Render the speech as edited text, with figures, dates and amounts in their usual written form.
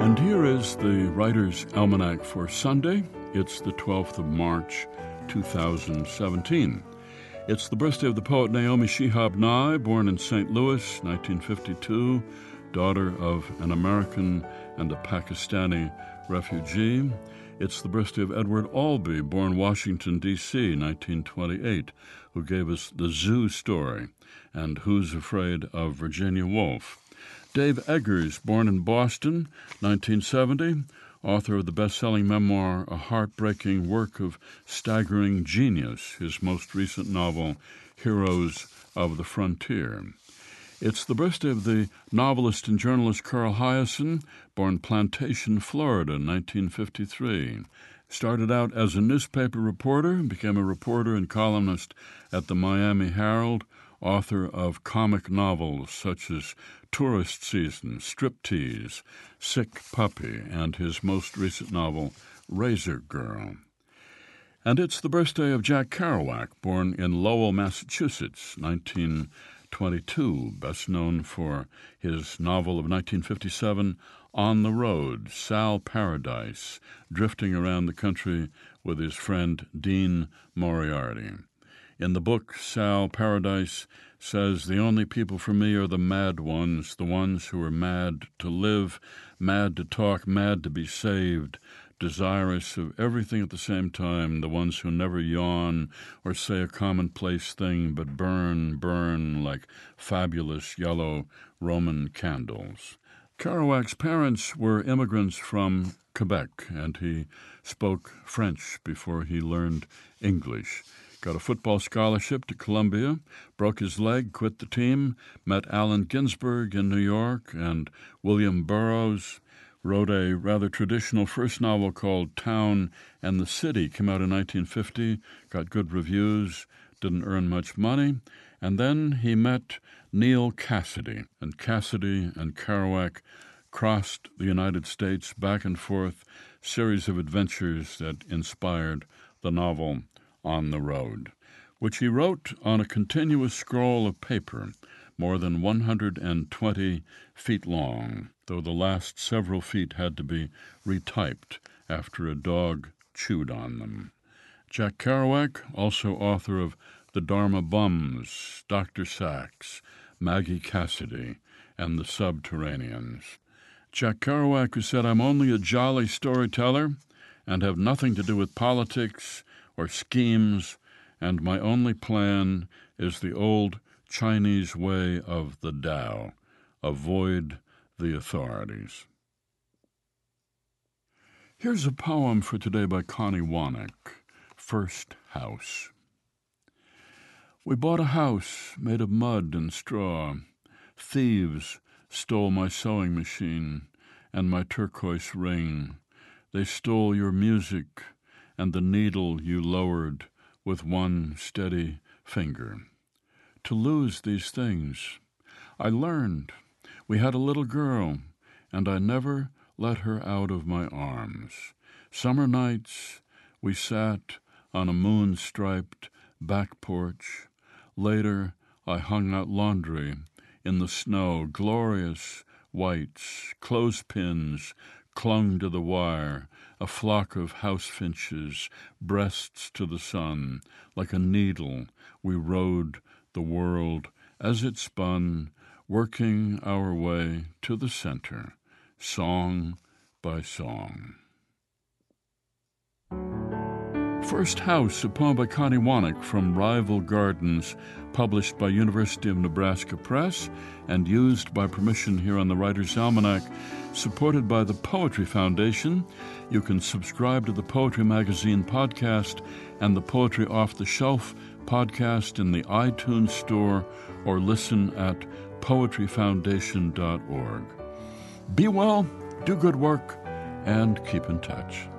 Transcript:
And here is the Writer's Almanac for Sunday. It's the 12th of March, 2017. It's the birthday of the poet Naomi Shihab Nye, born in St. Louis, 1952, daughter of an American and a Pakistani refugee. It's the birthday of Edward Albee, born Washington, D.C., 1928, who gave us The Zoo Story and Who's Afraid of Virginia Woolf. Dave Eggers, born in Boston, 1970, author of the best-selling memoir A Heartbreaking Work of Staggering Genius, his most recent novel, Heroes of the Frontier. It's the birthday of the novelist and journalist Carl Hiaasen, born Plantation, Florida, 1953. Started out as a newspaper reporter, became a reporter and columnist at the Miami Herald, author of comic novels such as Tourist Season, Striptease, Sick Puppy, and his most recent novel, Razor Girl. And it's the birthday of Jack Kerouac, born in Lowell, Massachusetts, 1922, best known for his novel of 1957, On the Road, Sal Paradise, drifting around the country with his friend Dean Moriarty. In the book, Sal Paradise says, "The only people for me are the mad ones, the ones who are mad to live, mad to talk, mad to be saved, desirous of everything at the same time, the ones who never yawn or say a commonplace thing but burn like fabulous yellow Roman candles." Kerouac's parents were immigrants from Quebec, and he spoke French before he learned English. Got a football scholarship to Columbia, broke his leg, quit the team, met Allen Ginsberg in New York and William Burroughs, wrote a rather traditional first novel called Town and the City, came out in 1950, got good reviews, didn't earn much money, and then he met Neal Cassady, and Cassady and Kerouac crossed the United States back and forth, series of adventures that inspired the novel On the Road, which he wrote on a continuous scroll of paper, more than 120 feet long, though the last several feet had to be retyped after a dog chewed on them. Jack Kerouac, also author of The Dharma Bums, Dr. Sachs, Maggie Cassidy, and The Subterraneans. Jack Kerouac, who said, "I'm only a jolly storyteller and have nothing to do with politics or schemes, and my only plan is the old Chinese way of the Tao, avoid the authorities." Here's a poem for today by Connie Wannick, First House. We bought a house made of mud and straw. Thieves stole my sewing machine and my turquoise ring. They stole your music and the needle you lowered with one steady finger. To lose these things, I learned. We had a little girl, and I never let her out of my arms. Summer nights, we sat on a moon-striped back porch. Later, I hung out laundry in the snow, glorious whites, clothespins clung to the wire, a flock of house finches, breasts to the sun. Like a needle, we rode the world as it spun, working our way to the center, song by song. First House, a poem by Connie Wannick from Rival Gardens, published by University of Nebraska Press and used by permission here on the Writer's Almanac, supported by the Poetry Foundation. You can subscribe to the Poetry Magazine podcast and the Poetry Off the Shelf podcast in the iTunes Store or listen at poetryfoundation.org. Be well, do good work, and keep in touch.